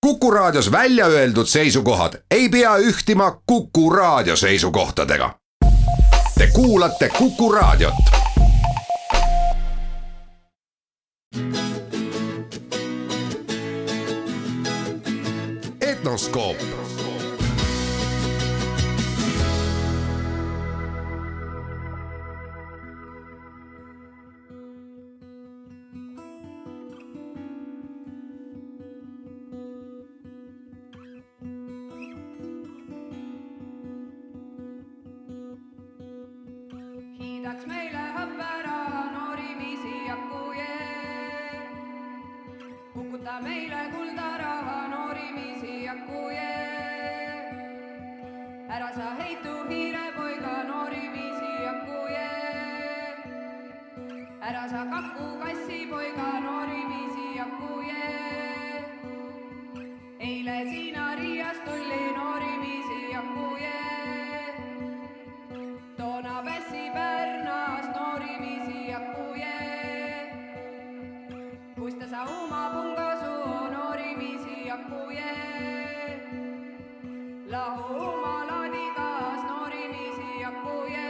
Kuku Raadios välja öeldud seisukohad ei pea ühtima Kuku Raadio seisukohtadega. Te kuulate Kuku Raadiot. Etnoskoop. Hiidaks meile hõpperaha noorimisi jakuje. Kukuta meile kuldaraha noorimisi jakuje. Ära sa heitu hiirepoiga noorimisi jakuje. Ära sa kaku kassipoiga noorimisi jakuje. Eile siina Riias tulli noorimisi jakuje. Toona Pessi Pärnas noorimisi jakuje. Kuista sa uma pungasu noorimisi jakuje. Lahu uma laadigas noorimisi jakuje.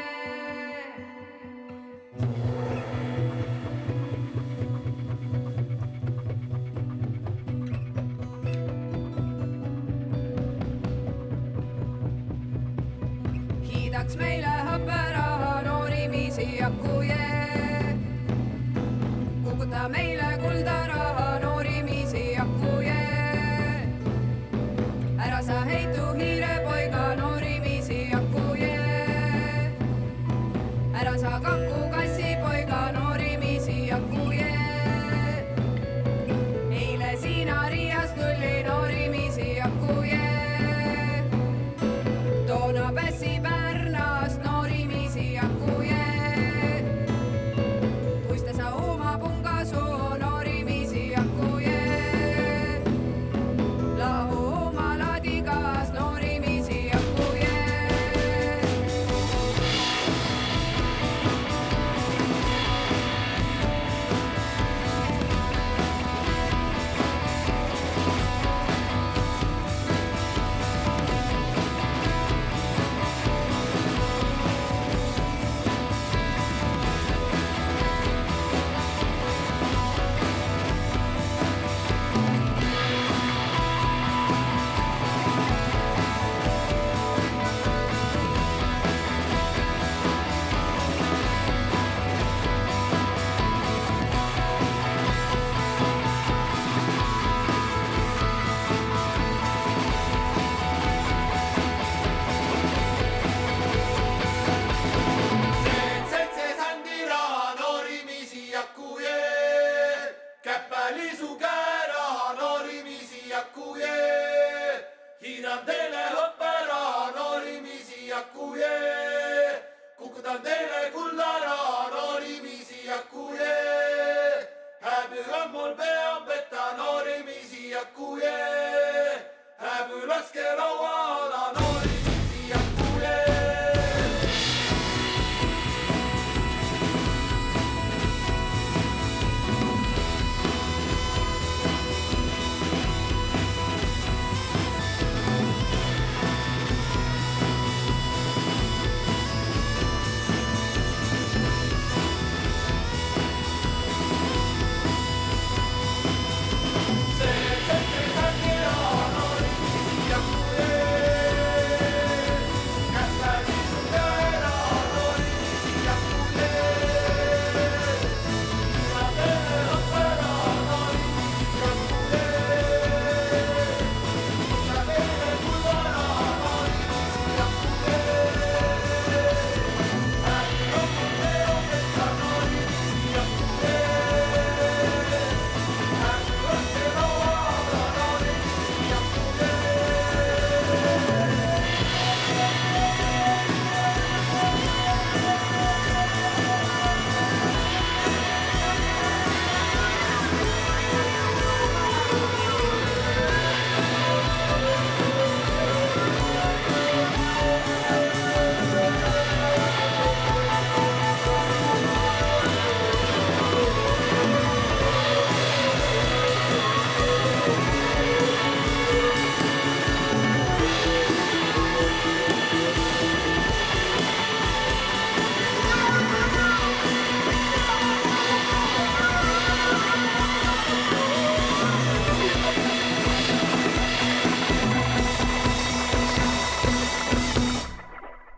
Hiidaks meile hõpperaha noorimisi jakuje. Kukuta meile kuldaraha noorimisi jakuje. Ära sa heitu hiirepoiga noorimisi jakuje. Ära sa kaku kassipoiga noorimisi jakuje. Eile siina Riias tulli noorimisi jakuje. Toona Pessi Pärnas noorimisi jakuje. Kuista sa uma pungasu noorimisi jakuje. Lahu uma laadigas noorimisi jakuje. Hiidaks meile hõpperaha noorimisi jakuje. Kukuta meile kuldaraha noorimisi jakuje. Ära sa heitu hiirepoiga noorimisi jakuje. Eile siina Riias tulli noorimisi jakuje. Toona Pessi Pärnas noorimisi jakuje. Kuista sa uma pungasu noorimisi jakuje. Lahu uma laadigas noorimisi jakuje. Lahu uma laadigas noorimisi jakuje. Kuista sa uma pungasu noorimisi jakuje. Lahu uma laadigas noorimisi jakuje.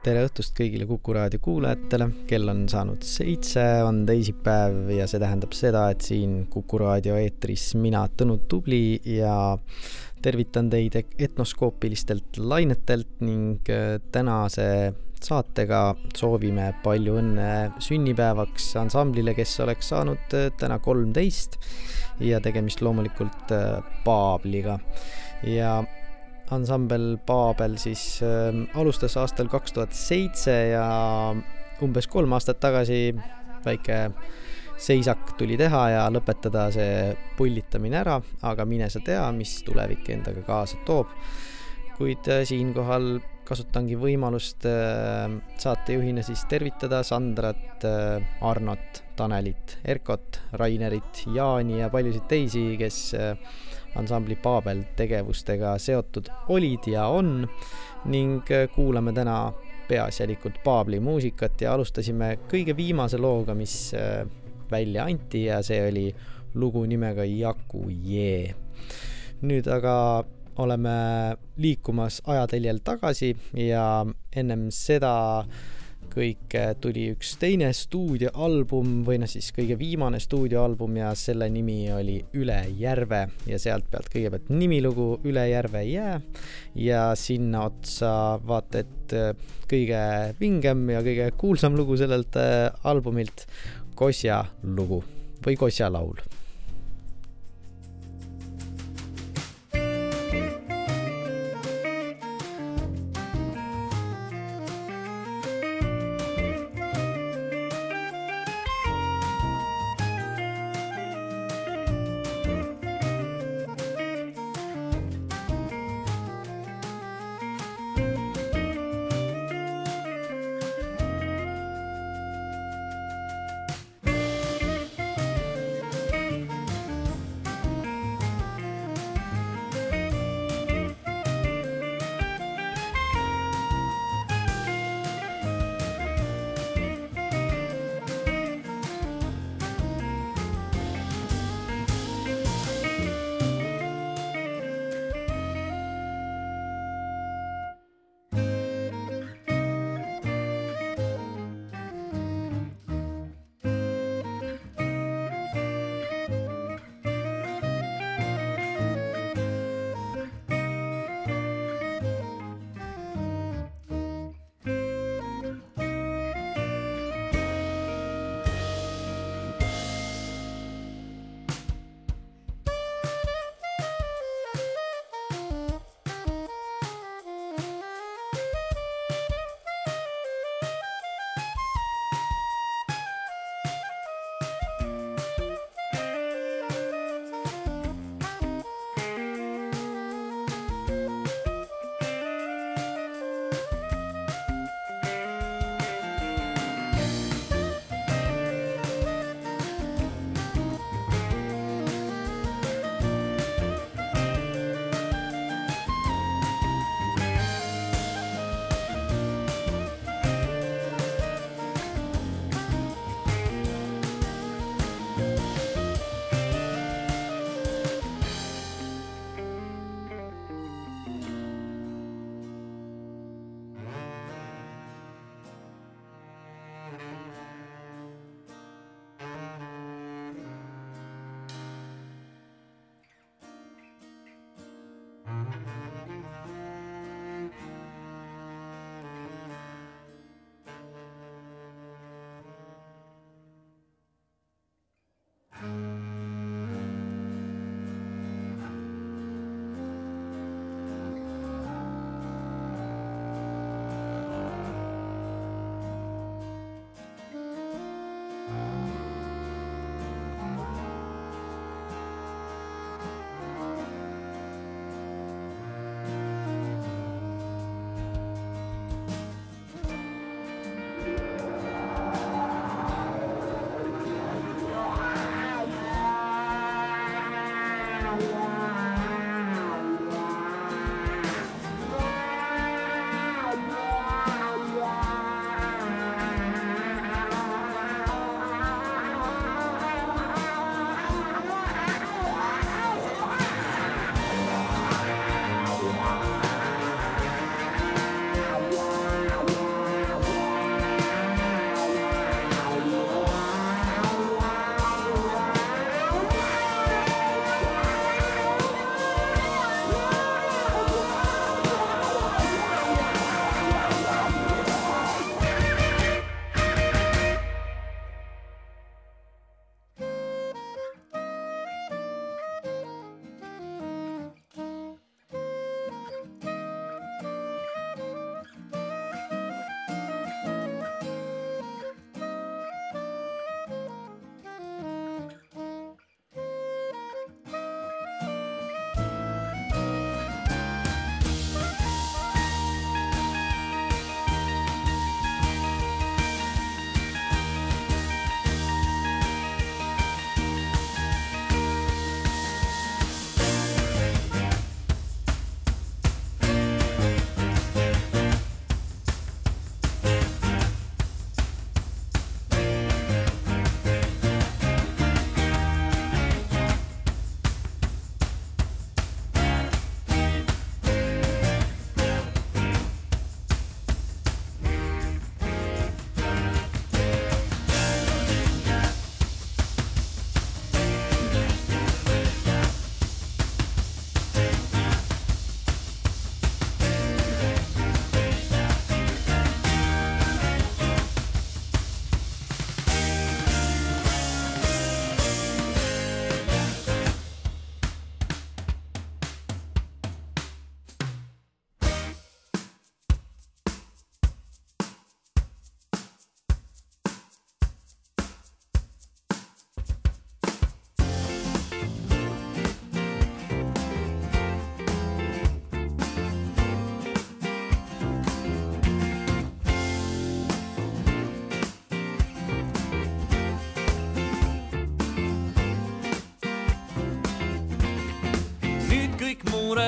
Tere õhtust kõigile Kuku Raadio kuulajatele. Kell on saanud 7, on teisipäev ja see tähendab seda, et siin Kuku Raadio eetris mina, Tõnu Tubli, ja tervitan teid etnoskoopilistelt lainetelt ning tänase saatega soovime palju õnne sünnipäevaks ansamblile, kes oleks saanud täna 13 ja tegemist loomulikult Paabliga. Ja ansambel Paabel siis alustas aastal 2007 ja umbes 3 aastat tagasi väike seisak tuli teha ja lõpetada see pullitamine ära, aga mine sa tea, mis tulevik endaga kaasa toob. Kuid siinkohal kasutangi võimalust saatejuhina siis tervitada Sandrat, Arnot, Tanelit, Erkot, Rainerit, Jaani ja paljusid teisi, kes ansambli Paabel tegevustega seotud olid ja on, ning kuulame täna peaasjalikult Paabli muusikat ja alustasime kõige viimase looga, mis välja anti, ja see oli lugu nimega Jaku Jee. Nüüd aga oleme liikumas ajateljel tagasi ja ennem seda kõik tuli üks teine stuudioalbum või siis kõige viimane stuudioalbum ja selle nimi oli Üle järve ja sealt pealt kõigepealt nimilugu Üle järve jää ja sinna otsa vaata, et kõige vingem ja kõige kuulsam lugu sellelt albumilt Kosja lugu või Kosja laul.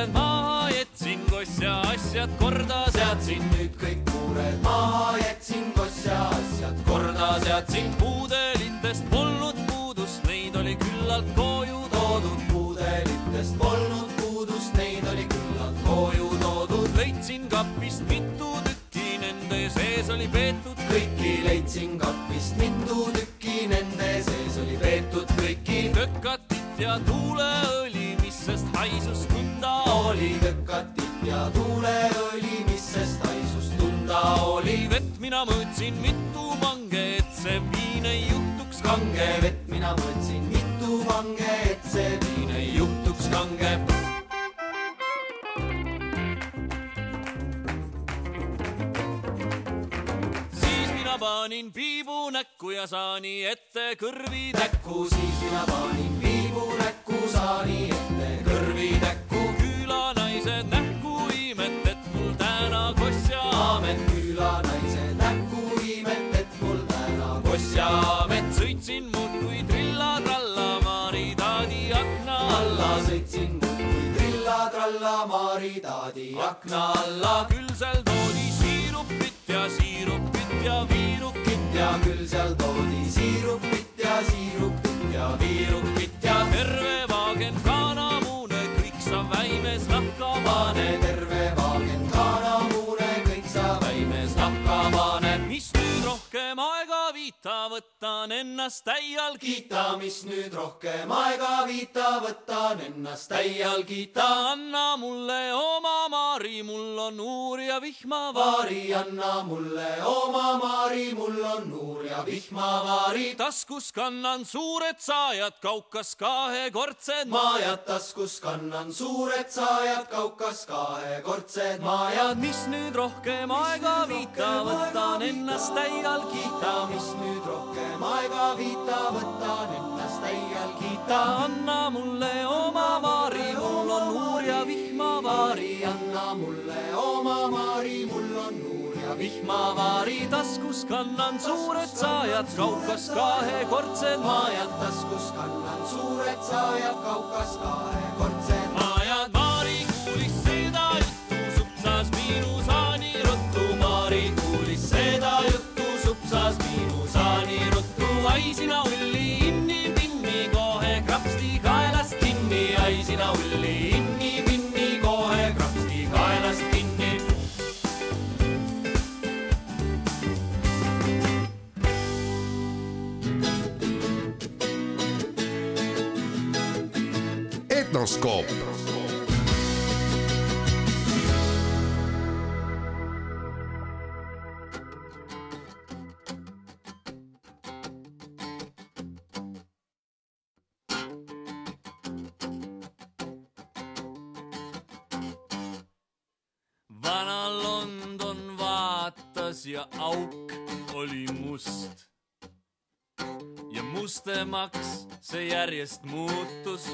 muured maha, jätsin kossja asjad korda, seadsin nüüd kõik muured maha, jätsin kossja asjad korda, seadsin puudelitest polnud puudust, neid oli küllalt koju toodud, puudelitest polnud puudust, neid oli küllalt koju toodud, leidsin kapist mitu tükki, nende sees oli peetud kõiki, leidsin kapist mitu tükki, nende sees oli peetud kõiki, kökatit ja tuuleõli, mis sest haisust tunda oli, kökatit ja tuuleõli, mis sest haisust tunda oli, vett mina mõõtsin mitu mange, et see viin ei juhtuks kange, vett mina mõõtsin mitu mange, et see viin ei juhtuks kange. Panin piibu näkku ja saani ette kõrvi täkku, siis mina panin piibu näkku, saani ette kõrvi täkku. Külanaised näkku imet, et mul täna kossja aamet, külanaised näkku imet, et mul täna kossja aamet. Sõitsin muudkui trilla-tralla Maaritaadi akna alla, sõitsin muudkui trilla-tralla Maaritaadi akna alla. Küll seal toodi siirupit ja siirupit ja viirukit ja küll seal toodi siirupit ja siirupit ja viirukit ja terve vaagen kanamune, kõik sa väimes nahkamane, terve vaagen kanamune, kõik sa väimes nahkamane. Mis nüüd rohkem aega viita, võtan ennast täial kiita, mis nüüd rohkem aega viita, võtan ennast täial kiita. Anna mulle oma Maari, mul on uur ja vihmavaari, anna mulle oma Maari, mul on uur ja vihmavaari. Taskus kannan suured saajad, Kaukas kahekordsed maajad, taskus kannan suured saajad, Kaukas kahekordsed maajad. Mis nüüd rohkem aega viita, võtan ennast täial kiita, mis nüüd rohkem aega viita, võtan ennast täial kiita. Anna mulle oma Maari, mul on uur ja vihmavaari, anna mulle oma Maari, mul on uur ja vihmavaari. Taskus kannan suured saajad, Kaukas kahekordsed maajad, taskus kannan suured saajad, Kaukas kahekordsed maajad. Maari kuulis seda juttu, supsas minu saani ruttu, Maari kuulis seda juttu, supsas minu saani ruttu. Ai sina ulli inni pinni, kohe krapsti kaelast kinni, ai sina ulli inni pinni, kohe krapsti kaelast kinni. Etnoskoop. Vana London vaatas ja auk oli must ja mustemaks see järjest muutus.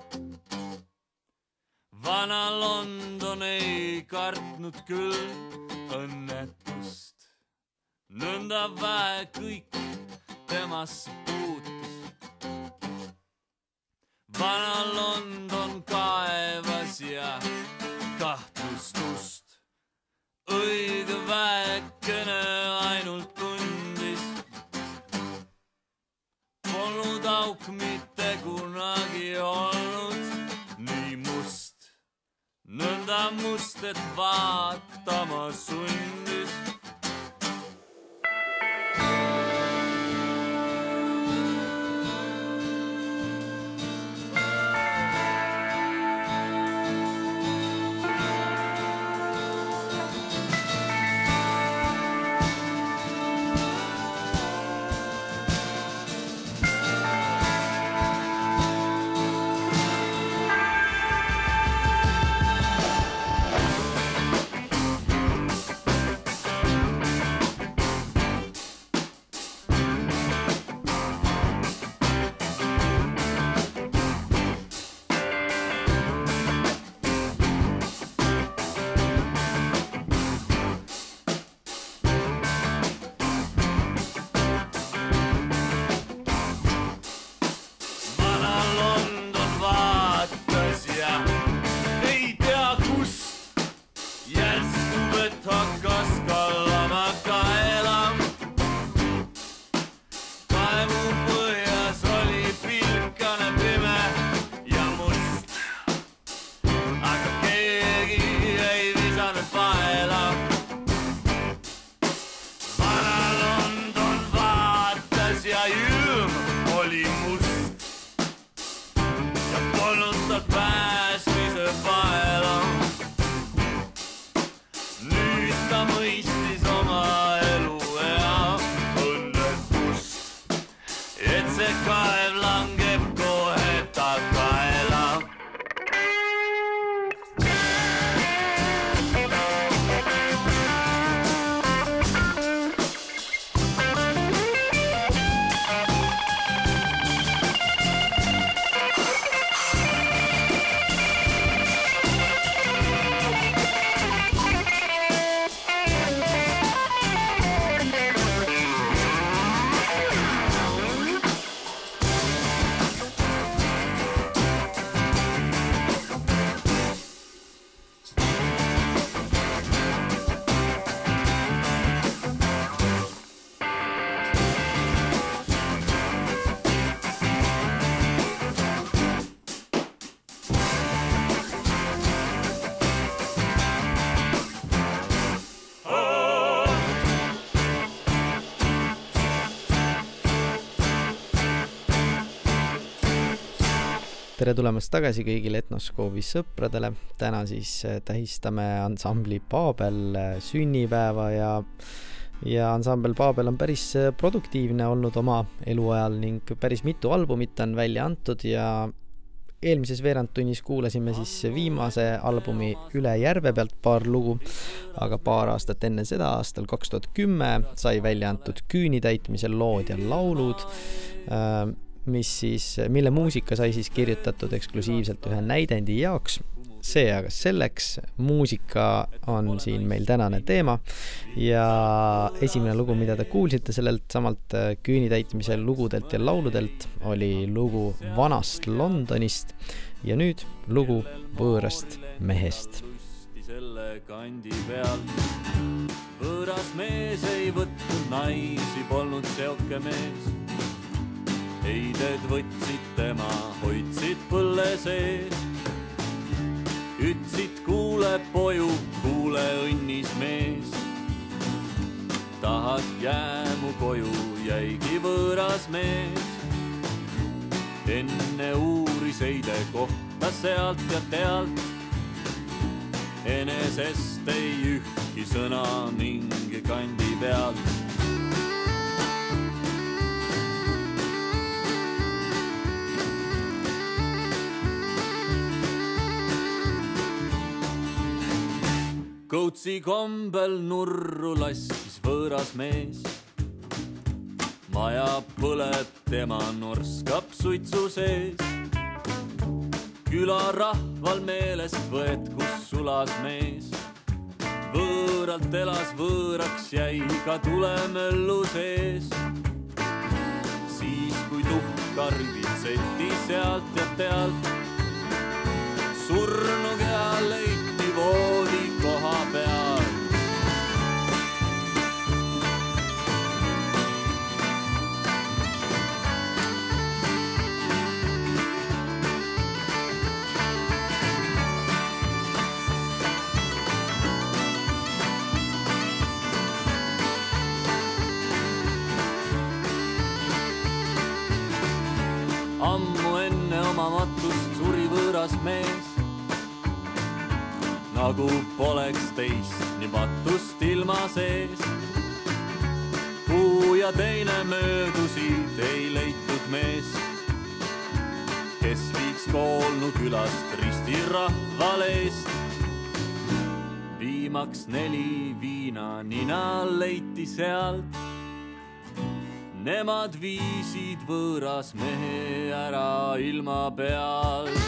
Vana London ei kartnud küll õnnetust, nõnda vähe kõik temas puutus. Vana London kaevas ja kahtlustust, õige väikene ainult tundis. Polnud auk mitte kunagi olnud nii must, nõnda must, et vaatama sundis. Tere tulemast tagasi kõigile Etnoskoobi sõpradele. Täna siis tähistame ansambli Paabel sünnipäeva ja ansambel Paabel on päris produktiivne olnud oma eluajal ning päris mitu albumit on välja antud ja eelmises veerandtunnis kuulasime siis viimase albumi Üle järve pealt paar lugu, aga paar aastat enne seda, aastal 2010 sai välja antud Küünitäitmisel lood ja laulud, mille muusika sai siis kirjutatud eksklusiivselt ühe näidendi jaoks. See aga selleks, muusika on siin meil tänane teema ja esimene lugu, mida te kuulsite sellelt samalt Küünitäitmise lugudelt ja lauludelt, oli lugu Vanast Londonist ja nüüd lugu Võõrast mehest. Selle kandi pealt võõras mees ei võtnud naisi, polnud seoke mees. Heided võtsid tema, hoidsid põlle sees. Ütsid kuule poju, kuule õnnis mees. Tahad jäämu koju, jäigi võõras mees. Enne uuris heide kohta sealt ja tealt. Enesest ei ühtki sõna mingi kandi pealt. Kõutsi kombel nurru laskis võõras mees. Maja põleb, tema norskab suitsu sees. Küla rahval meelest võet, kus sulas mees. Võõralt elas, võõraks jäi ka tulemöllu sees. Siis kui tuhka rüvitseti sealt ja tealt, surnu kea leiti voodi koha peal. Ammu enne oma matust suri võõras mees. Nagu poleks teist nii matust ilma sees. Kuu ja teine möödusid ei leitud mees, kes viiks koolnu külast risti rahval eest. Viimaks 4 viina nina leiti sealt. Nemad viisid võõras mehe ära ilma pealt.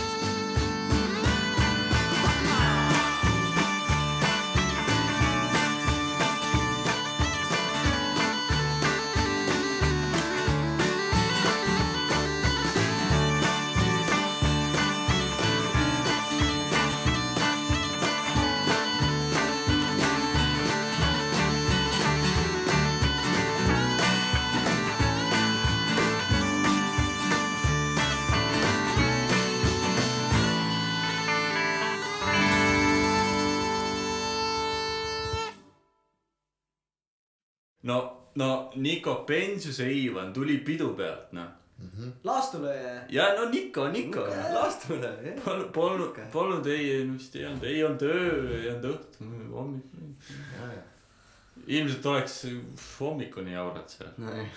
No Niko Pensuse Iivan tuli pidu pealt, no. Laastule. Ja no Niko. Laastule, jah. Polnud ei olnud öö, ei olnud õhtu, hommik. Ilmselt oleks hommikuni jaurad seal.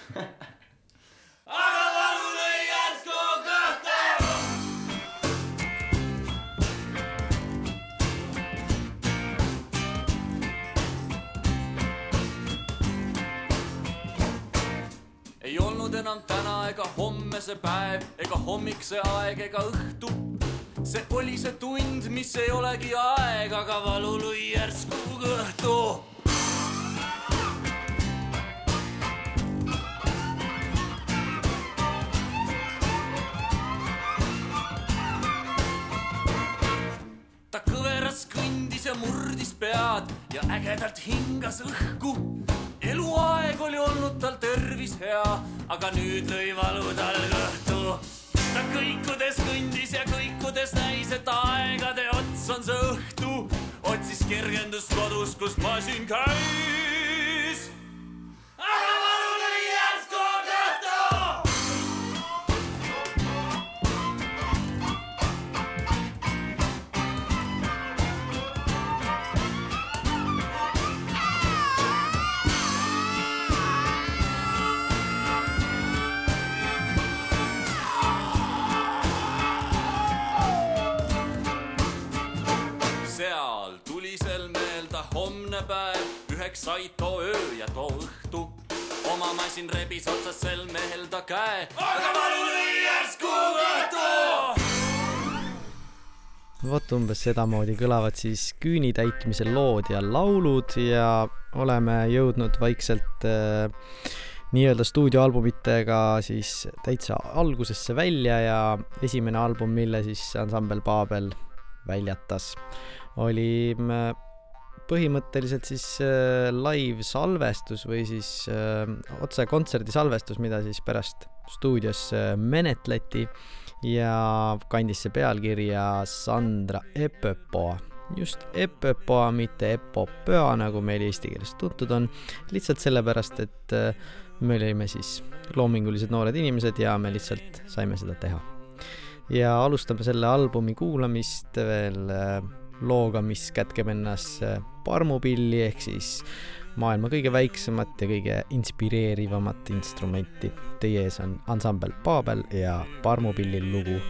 Aga valu lõi järsku kõhtu! Ei olnud enam täna ega homme see päev, ega hommik see aeg ega õhtu. See oli see tund, mis ei olegi aeg, aga valu lõi järsku kõhtu. Ta kõveras kõndis ja murdis pead ja ägedalt hingas õhku. Eluaeg oli olnud tal tervis hea, aga nüüd lõi valu tal kõhtu. Ta kõikudes kõndis ja kõikudes näis, et aegade ots on see õhtu. Otsis kergendust kodus, kus masin käis. Aga valu lõi järsku kõhtu! tal tuli sel meelda homne päev, üheks sai too öö ja too õhtu. Oma masin rebis otsas sel meelda käe, aga valu lõi järsku õhtu. Vot umbes sedamoodi kõlavad siis küüni täitmise lood ja laulud ja oleme jõudnud vaikselt nii-öelda stuudioalbumitega siis täitsa algusesse välja ja esimene album, mille siis ansambel Paabel väljatas, oli põhimõtteliselt siis live salvestus või siis otse kontserdi salvestus, mida siis pärast stuudios menetleti ja kandis see pealkirja Sandra Epöpoa. Just Epöpoa, mitte Epopöa, nagu meil eesti keeles tuntud on, lihtsalt sellepärast, et me olime siis loomingulised noored inimesed ja me lihtsalt saime seda teha. Ja alustame selle albumi kuulamist veel looga, mis kätkeb ennas parmupilli ehk siis maailma kõige väiksemat ja kõige inspireerivamat instrumenti. Teie ees on ansambel Paabel ja parmupilli lugu.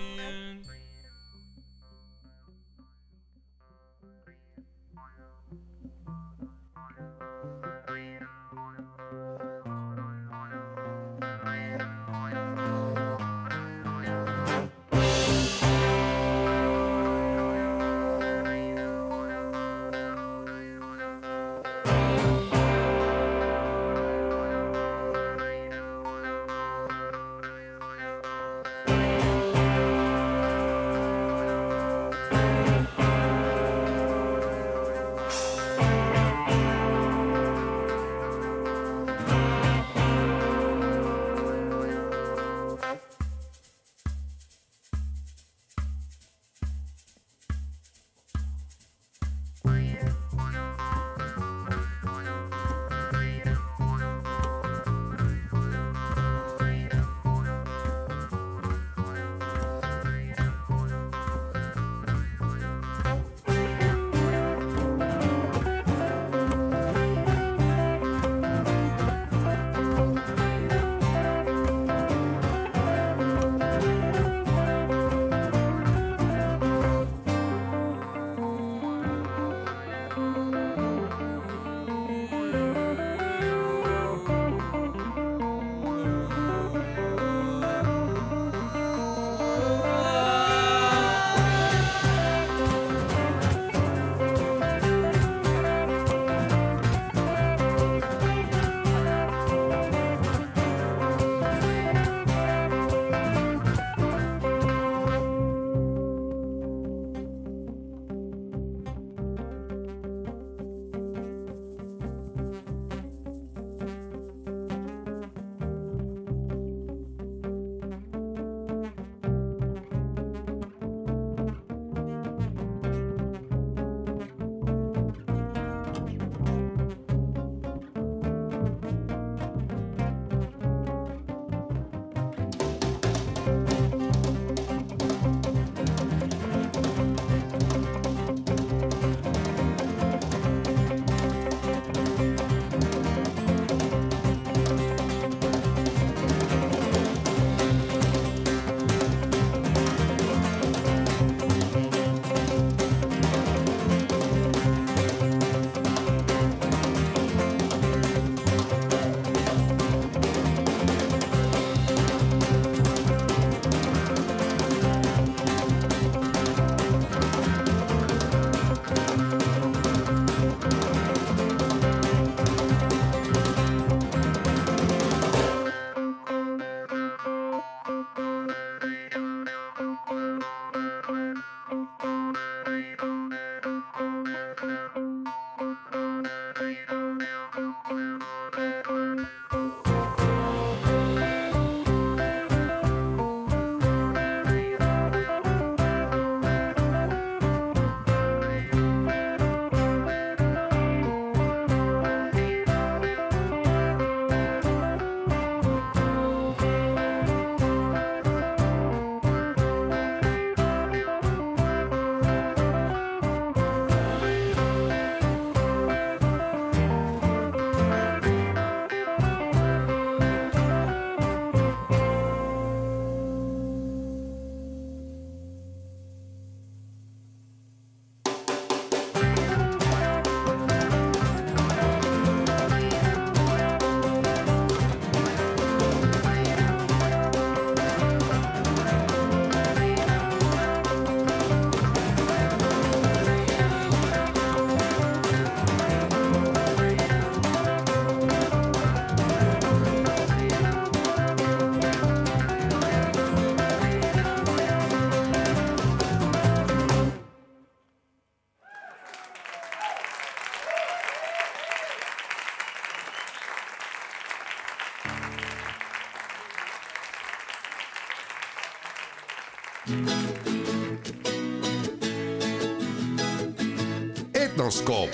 Etnoskoop.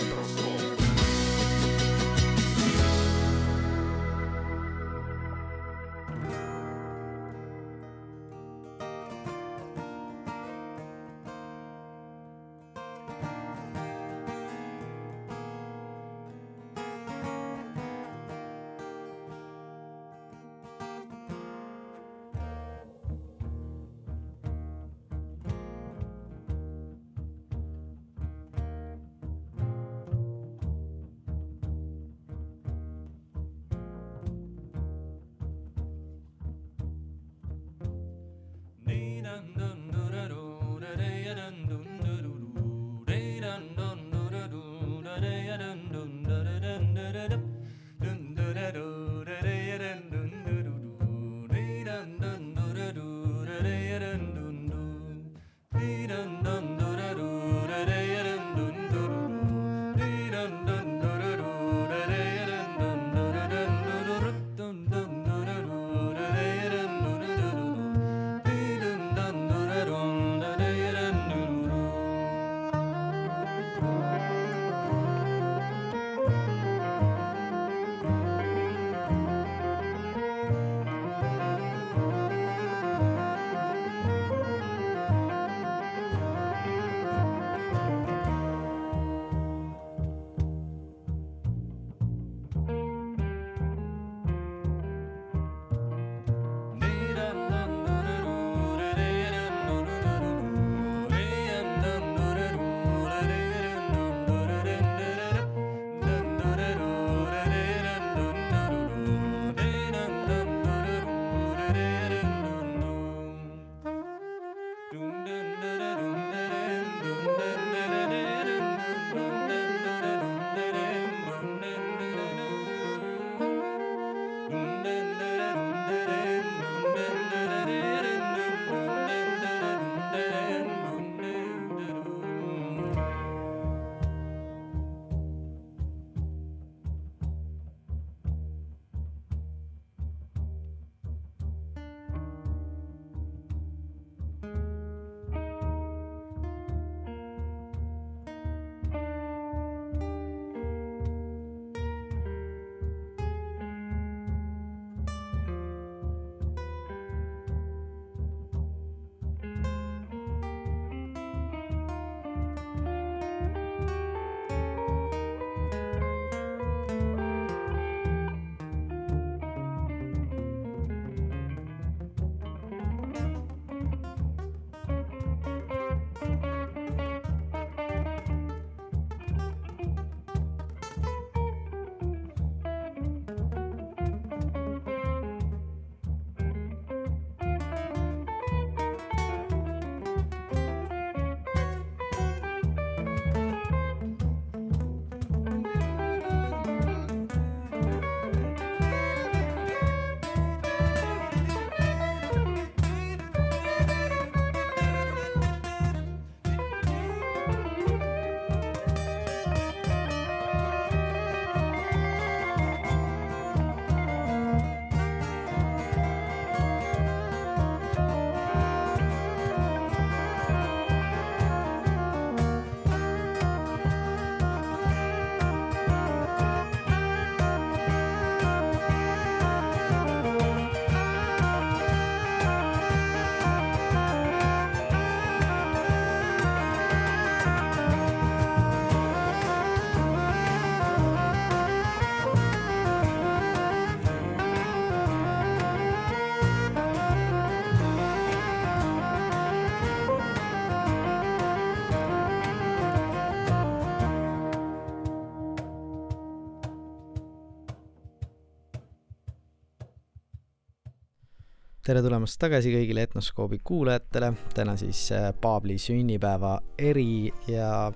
tere tulemast tagasi kõigile Etnoskoobi kuulajatele, täna siis Paabli sünnipäeva eri ja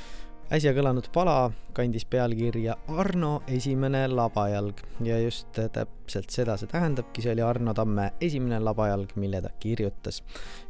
äsja kõlanud pala kandis pealkirja Arno esimene labajalg ja just täpselt seda see tähendabki, see oli Arno Tamme esimene labajalg, mille ta kirjutas.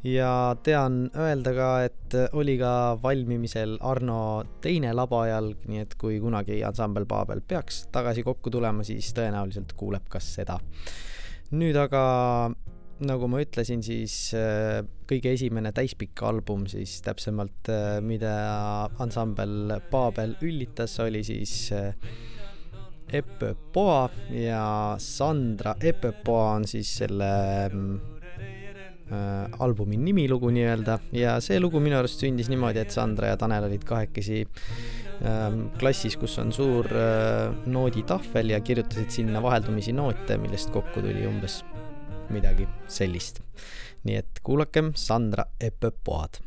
Ja tean öelda ka, et oli ka valmimisel Arno teine labajalg, nii et kui kunagi ansambel Paabel peaks tagasi kokku tulema, siis tõenäoliselt kuuleb ka seda. Nüüd aga nagu ma ütlesin, siis kõige esimene täispikk album siis täpsemalt, mida ansambel Paabel üllitas, oli siis Epöpoa ja Sandra Epöpoa on siis selle albumi nimilugu nii-öelda ja see lugu minu arust sündis niimoodi, et Sandra ja Tanel olid kahekesi klassis, kus on suur nooditahvel ja kirjutasid sinna vaheldumisi noote, millest kokku tuli umbes midagi sellist. Nii et kuulakem Sandra Epöpoad.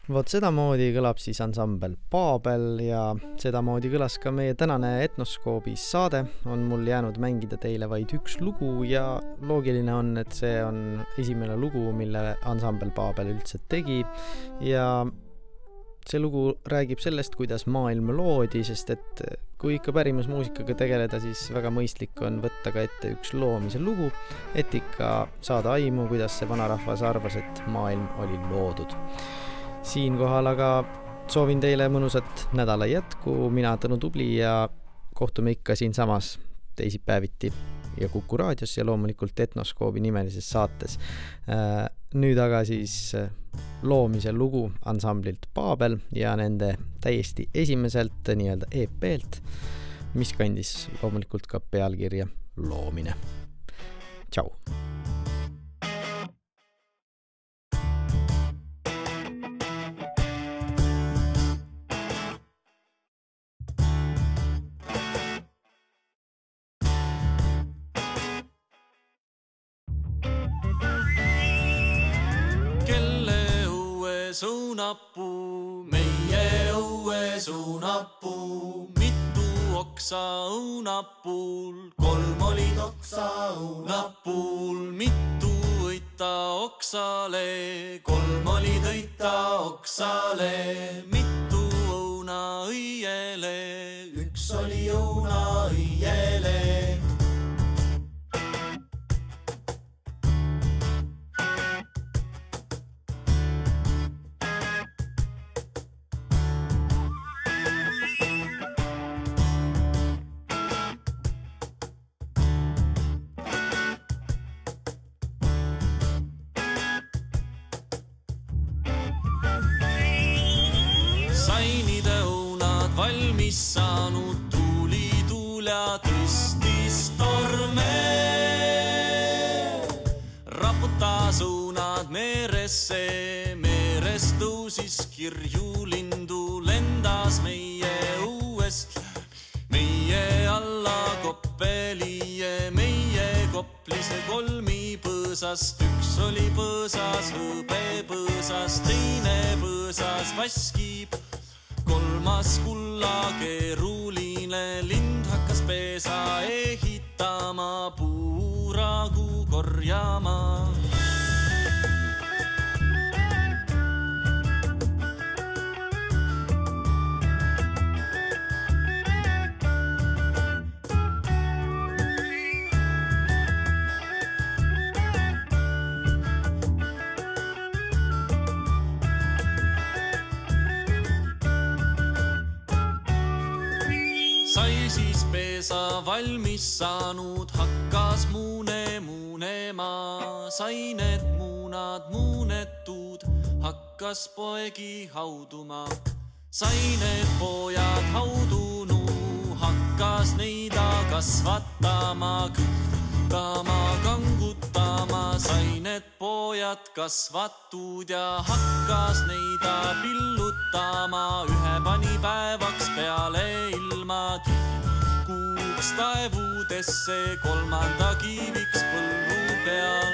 Vot sedamoodi kõlab siis ansambel Paabel ja sedamoodi kõlas ka meie tänane Etnoskoobi saade. On mul jäänud mängida teile vaid üks lugu ja loogiline on, et see on esimene lugu, mille ansambel Paabel üldse tegi ja see lugu räägib sellest, kuidas maailm loodi, sest et kui ikka pärimus muusikaga tegeleda, siis väga mõistlik on võtta ka ette üks loomise lugu, et ikka saada aimu, kuidas see vanarahvas arvas, et maailm oli loodud. Siinkohal aga soovin teile mõnusat nädala jätku, mina Tõnu Tubli ja kohtume ikka siinsamas teisipäeviti ja Kuku raadios ja loomulikult Etnoskoobi nimelises saates. Nüüd aga siis loomise lugu ansamblilt Paabel ja nende täiesti esimeselt nii-öelda EP-lt, mis kandis loomulikult ka pealkirja Loomine. Tšau! Õunapuu, meie õues õunapuu, mitu oksa õunapuul, 3 olid oksa õunapuul, mitu õita oksale, 3 olid õita oksale, mitu õuna õiele, 1 oli õuna õiele. Sainide õunad valmis saanud, tuuli tuulja tõstis torme. Raputas õunad meresse, merest tõusis kirju lindu, lendas meie õuest, meie alla koppelie, meie koplise 3 põõsast, 1 oli põõsas, hõbe põõsas, teine põõsas vaskib, 3 kulla keeruline, lind hakkas peesa ehitama, puuragu korjama. Sai siis peesa valmis saanud, hakkas muunema, sai need muunad muunetud, hakkas poegi hauduma. Sai need pojad haudunu, hakkas neida kasvatama, kühtama, kangutama, sai need pojad kasvatud ja hakkas neida pillutama, ühe pani päevaks peale ilma kuuks taevudesse, 3. kiviks põllu peal.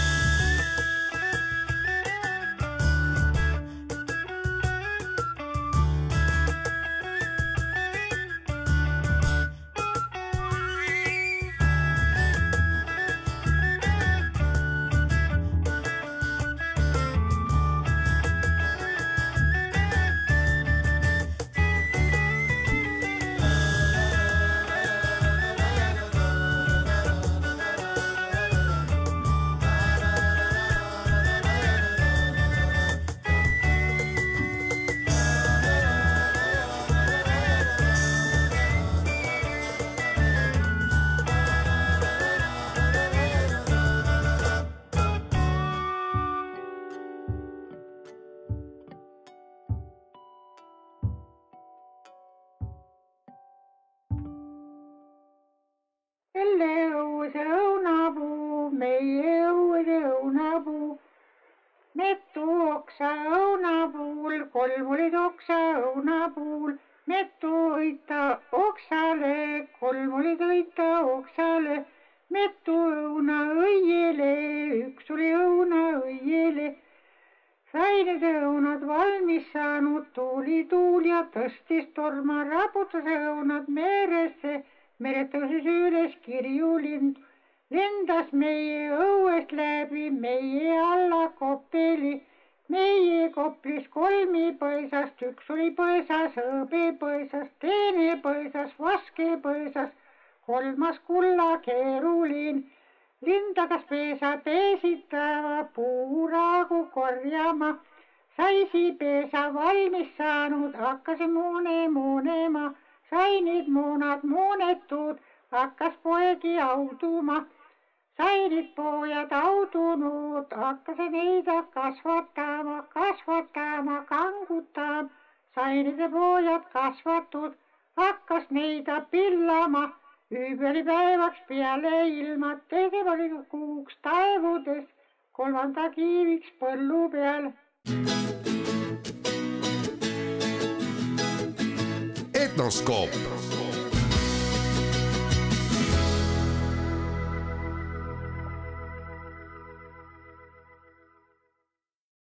Selle õuese õunapuu, meie õuese õunapuu, mitu oksa õunapuul, 3 olid oksa õunapuul, mitu õita oksale, 3 olid õita oksale, mitu õuna õiele, 1 oli õuna õiele. sai need õunad valmis saanud, tuuli tuul ja tõstis torma, raputas õunad meresse, meret tõusis üles kirju lind, lendas meie õuest läbi, meie alla kopeli, meie koplis kolmi põõsast, üks oli põõsas, hõbe põõsas, teine põõsas, vaske põõsas, kolmas kulla keeruliin. Lind hakkas peesa peesitama, puuraagu korjama, saisi peesa valmis saanud, hakkas moonema, sai need moonad moonetud, hakkas poegi auduma, sai need pojad audunud, hakkas neid kasvatama, kangutama, sai need pojad kasvatud, hakkas neid pillama. Üübelipäevaks peale ilma, teise oli kuuks taevudes, kolmanda kiiviks põllu peal. Etnoskoop